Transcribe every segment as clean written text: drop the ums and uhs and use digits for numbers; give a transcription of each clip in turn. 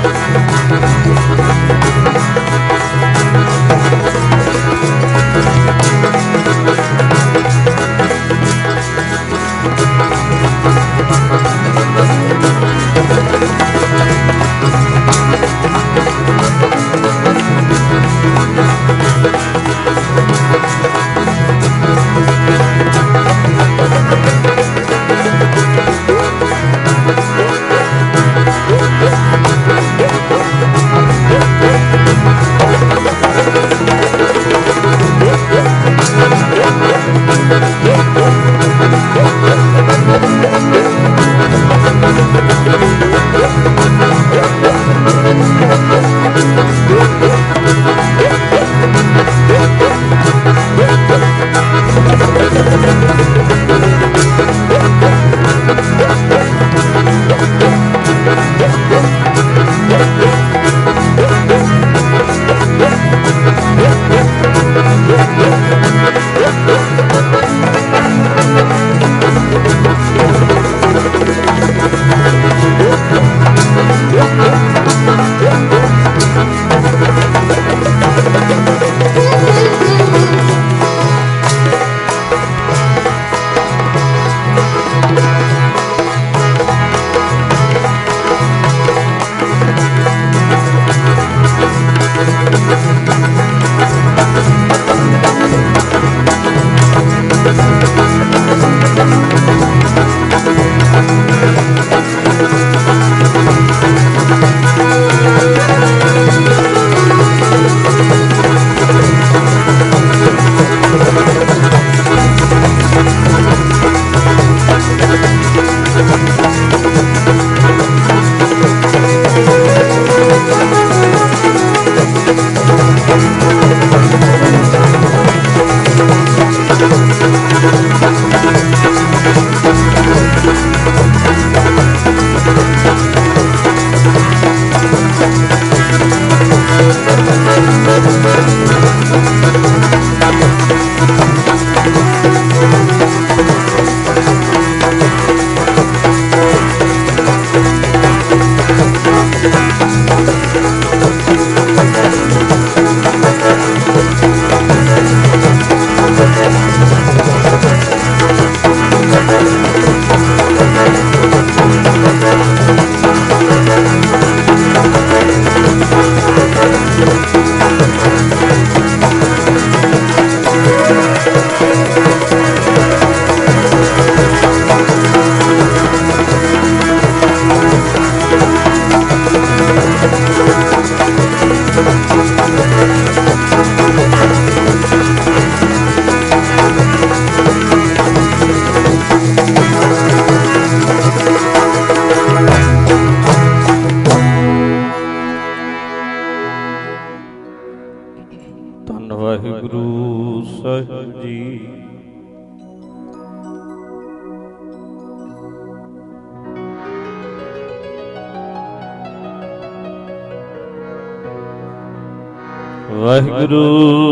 ਵਾਹਿਗੁਰੂ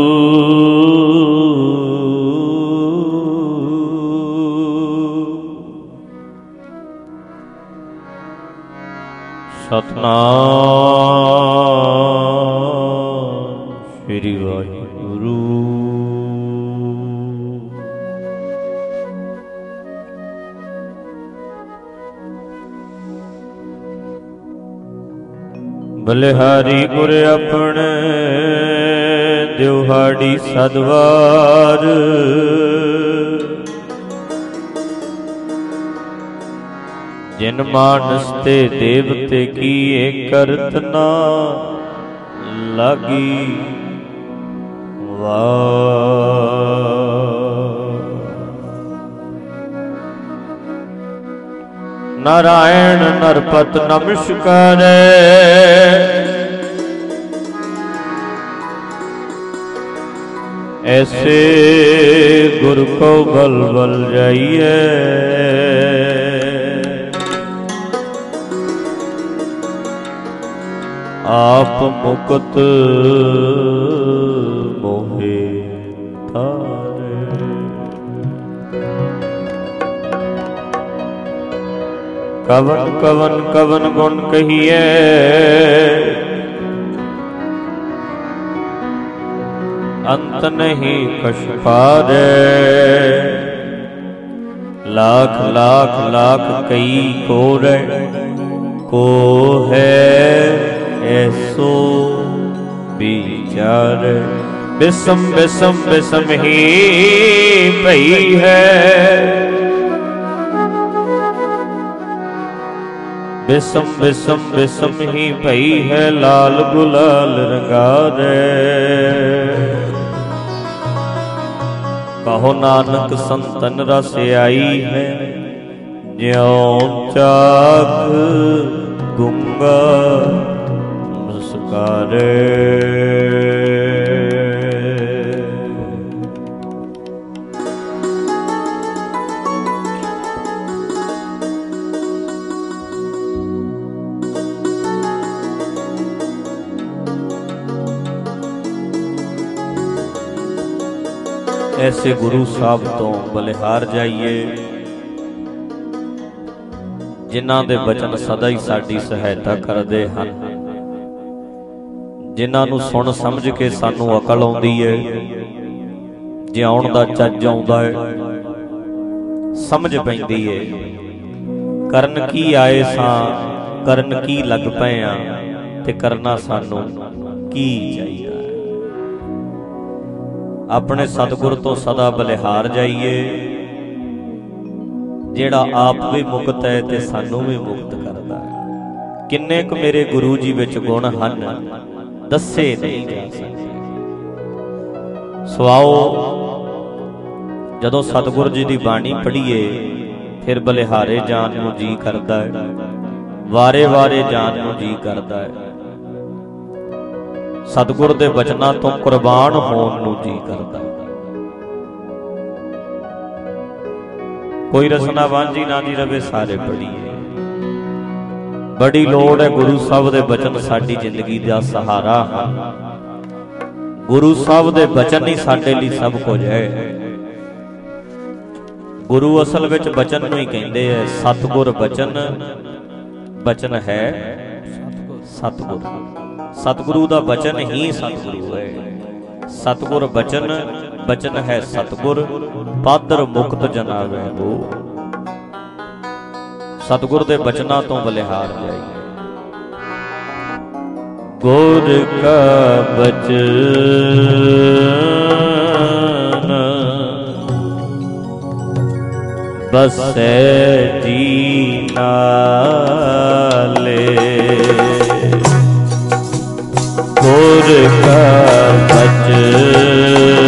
ਸਤਨਾਮ ਸ੍ਰੀ ਵਾਹਿਗੁਰੂ। ਬਲਿਹਾਰੀ ਗੁਰ ਆਪਣੇ ਦਿਵਹਾੜੀ ਸਦਵਾਰ, ਜਿਨ ਮਾਨਸ ਤੇ ਦੇਵਤੇ ਕੀਏ ਕਰਤ ਨਾ ਲਾਗੀ ਵਾਹ। ਨਾਰਾਇਣ ਨਰਪਤ ਨਮਸਕਾਰੈ, ਐਸੇ ਗੁਰ ਕੋ ਬਲ ਬਲ ਜਾਈਐ। ਆਪ ਮੁਕਤ ਮੋਹਿ ਤਾਰੇ। कवन कवन कवन गुण कहिए, अंत नहीं कछ पारे। लाख लाख लाख कई कोरे, को है ऐसो विचार। बिसम बिसम बिसम ही पई है, बिसम बिसम बिसम ही पई है। लाल गुलाल रंगारे, कहो नानक संतन रस आई है। ज्यों चाक गुंगा मुस्कारे। ऐसे गुरु साहब तो बलिहार जाइए, जिन्हां दे बचन सदा ही साडी सहायता करदे हन, जिन्हां नूं सुण समझ के सानू अकल आउंदी है, जिउण दा चज आउंदा है, समझ पैंदी है। करन की आए सां, करन की लग पए आ, ते करना सानू की चाहिए। अपने सतगुर तो सदा बलिहार जाइए, जेड़ा आप भी मुक्त है ते सानू भी मुक्त करता है। किन्ने क मेरे गुरु जी विच गुण हन, दसे नहीं जा सकते। सुआओ जदों सतगुर जी दी बाणी पढ़ीए, फिर बलिहारे जान नूं जी करदा है, वारे वारे जान नूं जी करदा है। सतगुर दे बचनां तो कुर्बान होण नूं जी करदा। कोई रसना वांझी ना जी रवे, सारे पढ़ीए। बड़ी लोड़ है गुरु साहब दे बचन साडी जिंदगी दा सहारा हन। गुरु साहब दे बचन ही साडे लई सब कुछ है। गुरु असल विच बचन नूं ही कहंदे है। सतगुर बचन, बचन है सतगुर। सतगुरु दा बचन ही सतगुरु है। सतगुर बचन, बचन है सतगुर। पादर मुक्त जनावे वो, सतगुर दे बचना तो बलिहार जाइए। गुर का बचन बसै जी नाले, गुर का बचन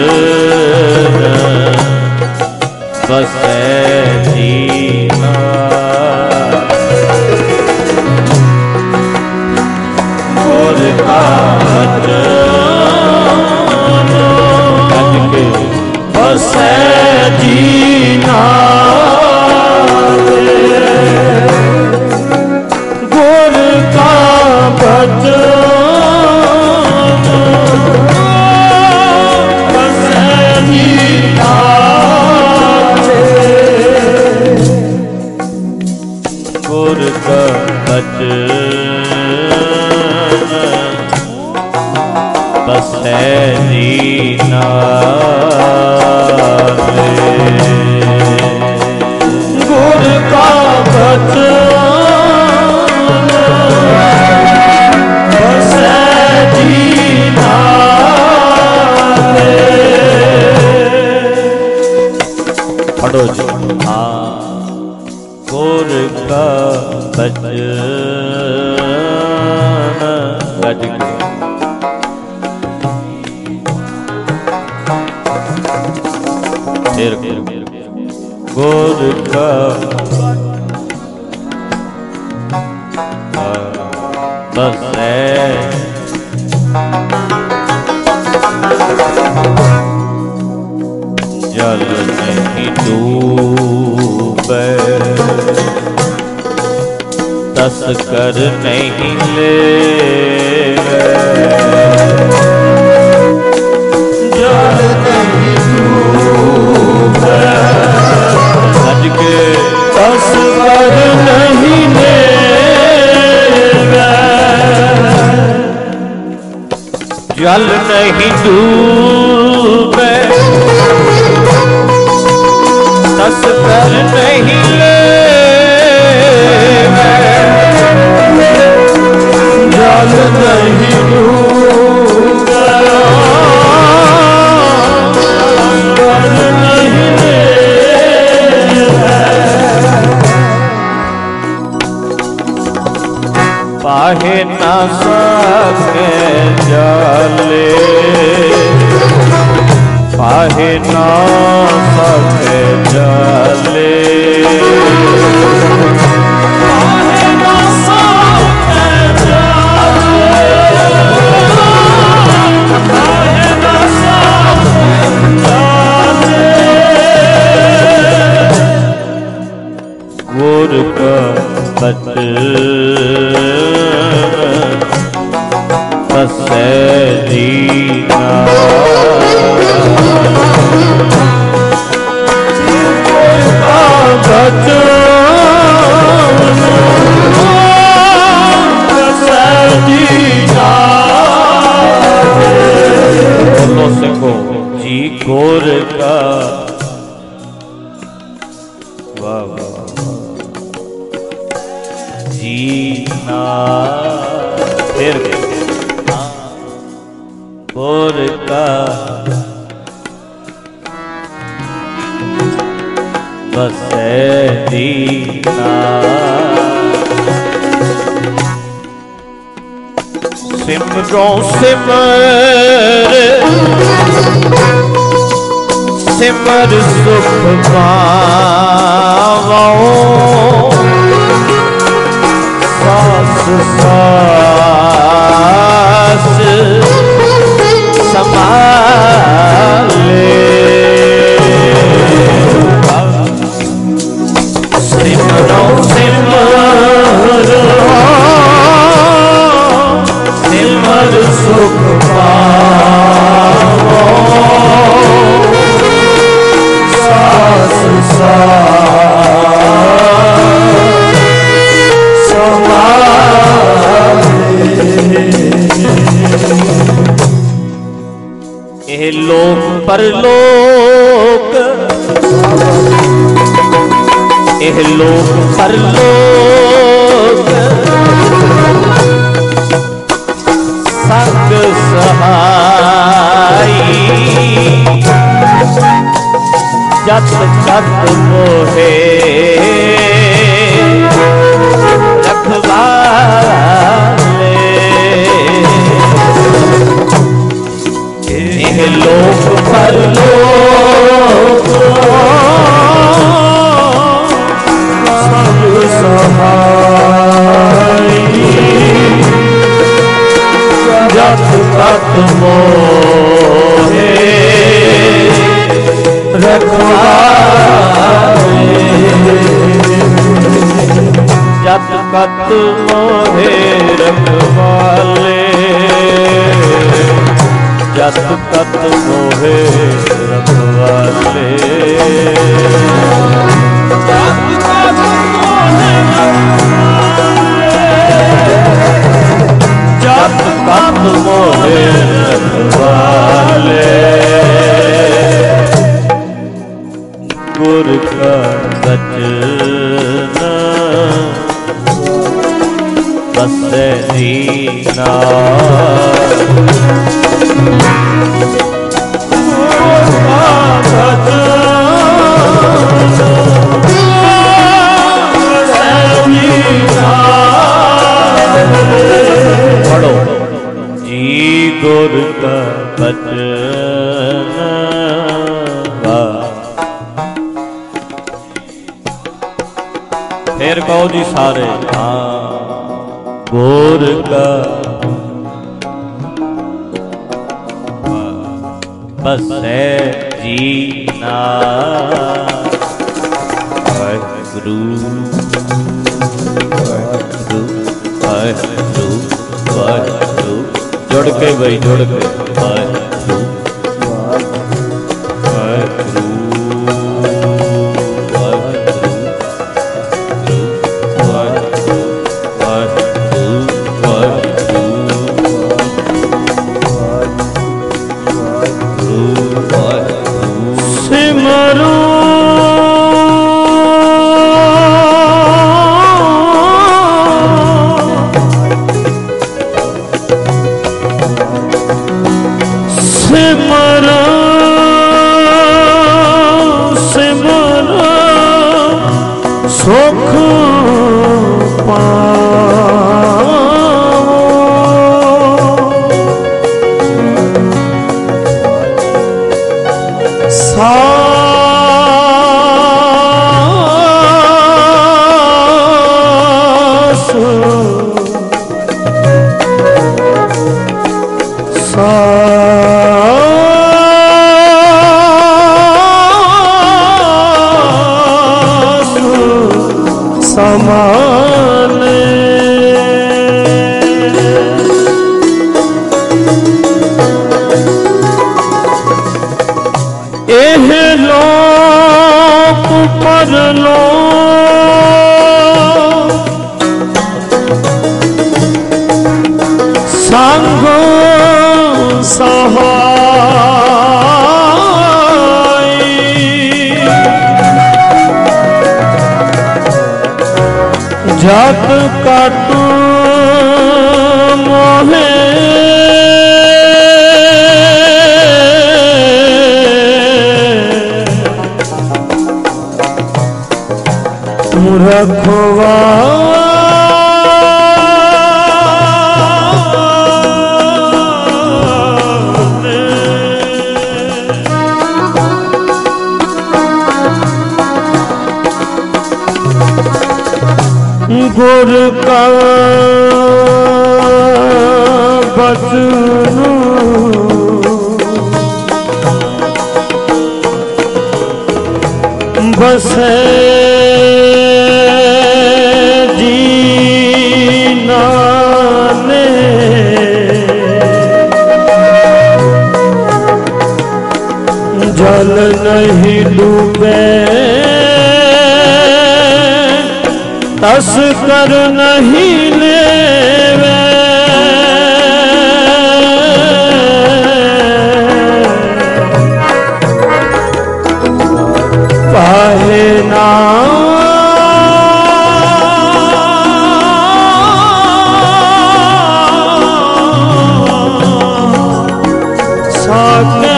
बसै जी नाले, गुर का बचन गज के बसै जी नाले, गुर का बचन गुर का बचन बसै जी नाले, गुर का बचन बसै जी नाले। पढ़ो जी। हाँ, गुर का बचन गज के फिर गुर का बसै जल नहीं डूबे, तस्कर नहीं लेवे, जल नहीं डूबे, सज के तस्कर नहीं जल नहीं डूबे तस कर नहीं ले जल नहीं डूबे जल नहीं ले पाहे ना सके जाले पाहे ना सके जाले पाहे ना सके जाले पाहे ना सके जाले गुर का बसे जीना बोलो सिंहो जी गोर का वाह वाह जीना फिर गोर का बसे दीना सिमरो सिमर सिमर सुख पावो सास सास संभाले सिमरो सिमरो सिमर सुख पावो सास सास संभाले एह लोक परलोक एह लोक परलोक संग सहाई जत जत मोहे रखवाले एह लोक परलोक संग सहाई जत तत मोहे रखवाले जत तत मोहे रखवाले जत तत मोहे रखवाले जत तत मोहे रखवाले गुर का बचन बसे दीना पढ़ो जी गुर का बचन फिर कहो जी सारे हाँ गुर का बस है जीना वाहिगुरु वाहिगुरु वाहिगुरु वाहिगुरु जुड़ के भाई जुड़ के वाहिगुरु वाहिगुरु लो संग सहाय जत कट मोहे रखवा गुर का बचन बसे जीना ने जल नहीं डूबे तस्कर नहीं लेवे पाहे ना साके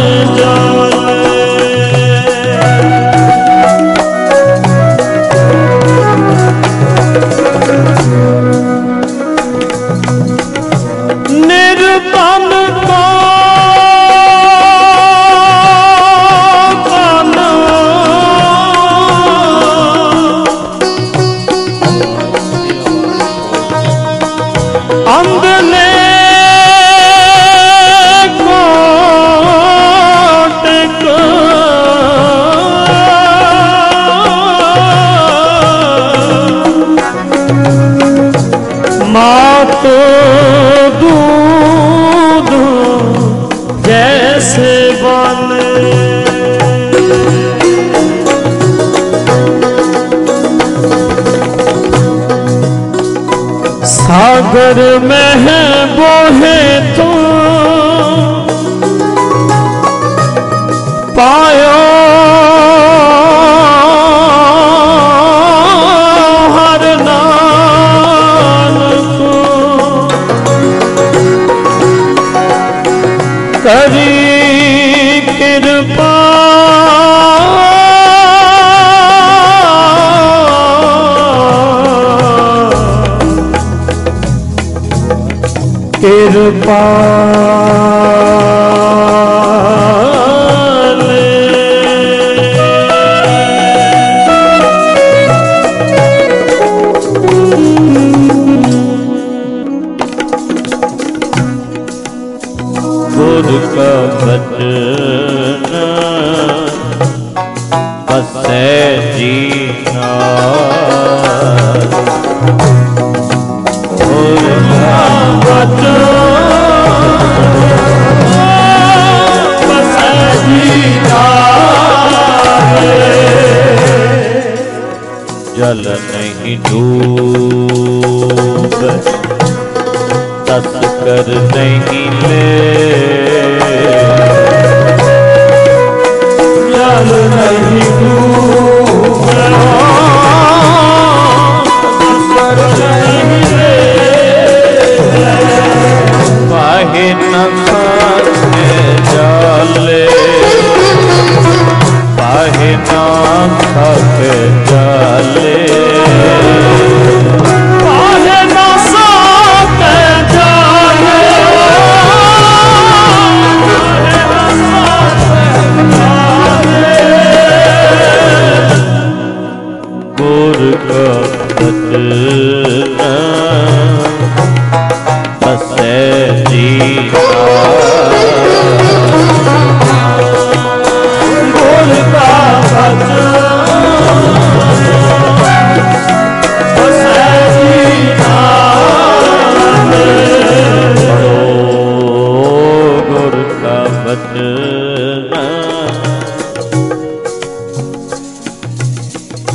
निर्तन को अंधले कोट मात दूध जैसे बने सागर में है बोहे तो पायो हर नानक करी कृपा कृपा गुर का बचन बसे जीना गुर का बचन बसे जीना जल नहीं डूब तस्कर नहीं ले जल नहीं डूबे तस्कर नहीं ले पाहे न खाते जाले पाहे न खाते जाले गुर का बचन बसे जीना गुर का बचन बसे जीना गुर का बचन